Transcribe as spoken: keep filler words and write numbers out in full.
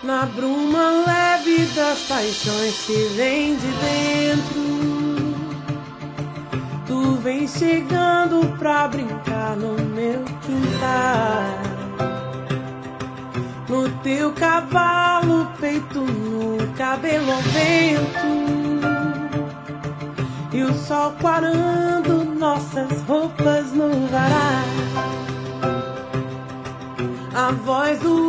Na bruma leve das paixões que vem de dentro, tu vem chegando pra brincar no meu quintal. No teu cavalo, peito no cabelo ao vento, e o sol quarando nossas roupas no varal. A voz do